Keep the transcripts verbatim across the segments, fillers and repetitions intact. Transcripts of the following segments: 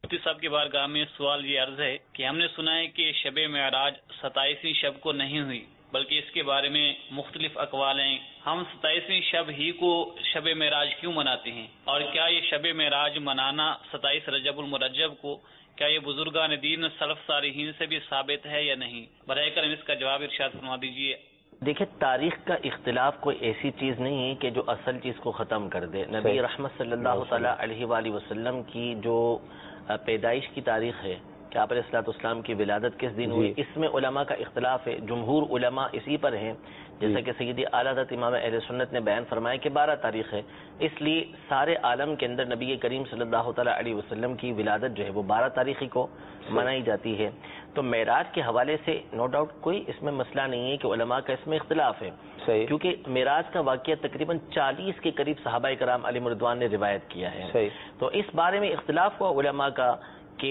مفتی صاحب کی بارگاہ میں سوال یہ عرض ہے کہ ہم نے سنا ہے کہ شب معراج ستائیسویں شب کو نہیں ہوئی، بلکہ اس کے بارے میں مختلف اقوال ہیں۔ ہم ستائیسویں شب ہی کو شب معراج کیوں مناتے ہیں، اور کیا یہ شب معراج منانا ستائیس رجب المرجب کو کیا یہ بزرگان دین سلف صالحین سے بھی ثابت ہے یا نہیں؟ براہ کرم اس کا جواب ارشاد فرما دیجیے۔ دیکھیں، تاریخ کا اختلاف کوئی ایسی چیز نہیں ہے کہ جو اصل چیز کو ختم کر دے۔ نبی رحمت صلی اللہ تعالی علیہ وآلہ وسلم کی جو پیدائش کی تاریخ ہے کہ آپ علیہ الصلوۃ والسلام کی ولادت کس دن ہوئی، اس میں علماء کا اختلاف ہے۔ جمہور علماء اسی پر ہیں، جیسا کہ سیدی اعلیٰ حضرت امام اہل سنت نے بیان فرمایا کہ بارہ تاریخ ہے، اس لیے سارے عالم کے اندر نبی کریم صلی اللہ تعالی علیہ وسلم کی ولادت جو ہے وہ بارہ تاریخی کو منائی جاتی ہے۔ تو معراج کے حوالے سے نو ڈاؤٹ کوئی اس میں مسئلہ نہیں ہے کہ علماء کا اس میں اختلاف ہے، کیونکہ معراج کا واقعہ تقریباً چالیس کے قریب صحابہ کرام علیہ رضوان نے روایت کیا ہے۔ تو اس بارے میں اختلاف ہوا علماء کا کہ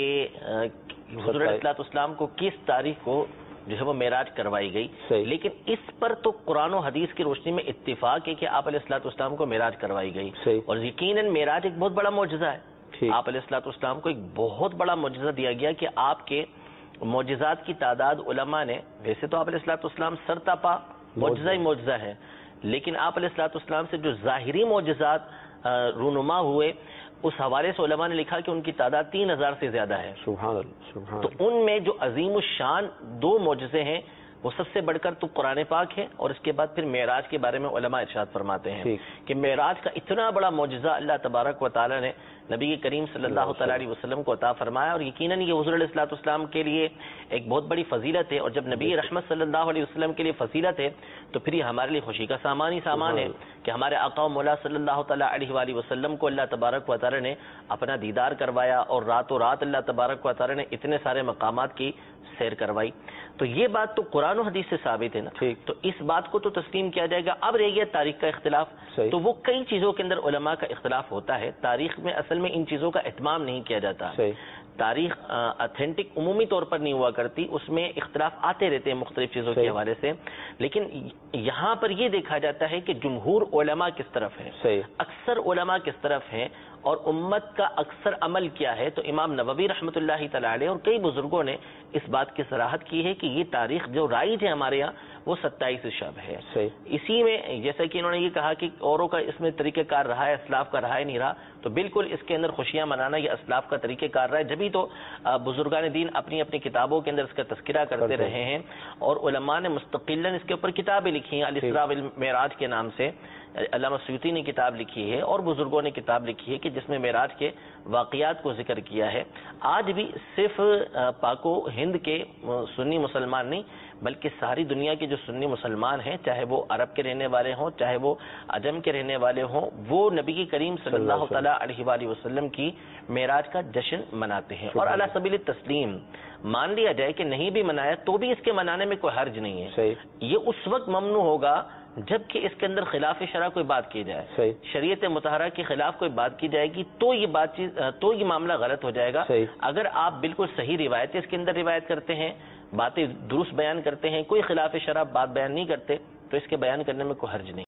حضور علیہ الصلوۃ والسلام کو کس تاریخ کو جو ہے وہ معراج کروائی گئی، لیکن اس پر تو قرآن و حدیث کی روشنی میں اتفاق ہے کہ آپ علیہ الصلوۃ والسلام کو معراج کروائی گئی، اور یقیناً معراج ایک بہت بڑا معجزہ ہے۔ آپ علیہ الصلوۃ والسلام کو ایک بہت بڑا معجزہ دیا گیا کہ آپ کے معجزات کی تعداد علماء نے، ویسے تو آپ علیہ الصلوۃ والسلام سرتاپا معجزہ ہی معجزہ ہے، لیکن آپ علیہ الصلوۃ والسلام سے جو ظاہری معجزات رونما ہوئے اس حوالے سے علماء نے لکھا کہ ان کی تعداد تین ہزار سے زیادہ ہے۔ سبحان اللہ، سبحان اللہ۔ تو ان میں جو عظیم الشان دو معجزے ہیں وہ سب سے بڑھ کر تو قرآن پاک ہے، اور اس کے بعد پھر معراج کے بارے میں علماء ارشاد فرماتے ہیں کہ معراج کا اتنا بڑا معجزہ اللہ تبارک و تعالی نے نبی کریم صلی اللہ تعالی علیہ وسلم کو عطا فرمایا، اور یقیناً یہ حضور علیہ الصلوۃ والسلام کے لیے ایک بہت بڑی فضیلت ہے، اور جب نبی رحمت صلی اللہ علیہ وسلم کے لیے فضیلت ہے تو پھر یہ ہمارے لیے خوشی کا سامان ہی سامان ہے کہ ہمارے آقا و مولا صلی اللہ تعالی علیہ وآلہ وسلم کو اللہ تبارک و تعالی نے اپنا دیدار کروایا، اور راتوں رات اللہ تبارک و تعالی نے اتنے سارے مقامات کی سیر کروائی۔ تو یہ بات تو قرآن و حدیث سے ثابت ہے نا، تو اس بات کو تو تسلیم کیا جائے گا۔ اب رہ گیا تاریخ کا اختلاف، تو وہ کئی چیزوں کے اندر علماء کا اختلاف ہوتا ہے، تاریخ میں اصل میں ان چیزوں کا اہتمام نہیں کیا جاتا۔ تاریخ اتھینٹک عمومی طور پر نہیں ہوا کرتی، اس میں اختلاف آتے رہتے ہیں مختلف چیزوں کے حوالے سے، لیکن یہاں پر یہ دیکھا جاتا ہے کہ جمہور علماء کس طرف ہیں، اکثر علماء کس طرف ہیں، اور امت کا اکثر عمل کیا ہے۔ تو امام نووی رحمۃ اللہ تعالی علیہ اور کئی بزرگوں نے اس بات کی صراحت کی ہے کہ یہ تاریخ جو رائج ہے ہمارے یہاں وہ ستائیس شب ہے۔ اسی میں جیسا کہ انہوں نے یہ کہا کہ اوروں کا اس میں طریقہ کار رہا ہے، اسلاف کا رہا ہے نہیں رہا، تو بالکل اس کے اندر خوشیاں منانا یہ اسلاف کا طریقہ کار رہا ہے، جبھی تو بزرگان دین اپنی اپنی کتابوں کے اندر اس کا تذکرہ کرتے رہے ہیں، اور علماء نے مستقلاً اس کے اوپر کتابیں لکھی ہیں، الاسراء والمعراج کے نام سے علامہ سیوطی نے کتاب لکھی ہے، اور بزرگوں نے کتاب لکھی ہے کہ جس میں معراج کے واقعات کو ذکر کیا ہے۔ آج بھی صرف پاک و ہند کے سنی مسلمان نہیں بلکہ ساری دنیا کے جو سنی مسلمان ہیں، چاہے وہ عرب کے رہنے والے ہوں چاہے وہ عجم کے رہنے والے ہوں، وہ نبی کریم صلی اللہ تعالی علیہ وآلہ وسلم کی معراج کا جشن مناتے ہیں، اور علی سبیل تسلیم مان لیا جائے کہ نہیں بھی منایا تو بھی اس کے منانے میں کوئی حرج نہیں ہے۔ یہ اس وقت ممنوع ہوگا جبکہ اس کے اندر خلاف شرع کوئی بات کی جائے، شریعت مطہرہ کے خلاف کوئی بات کی جائے گی تو یہ بات چیز تو یہ معاملہ غلط ہو جائے گا۔ اگر آپ بالکل صحیح روایتیں اس کے اندر روایت کرتے ہیں، باتیں درست بیان کرتے ہیں، کوئی خلاف شرع بات بیان نہیں کرتے، تو اس کے بیان کرنے میں کوئی حرج نہیں۔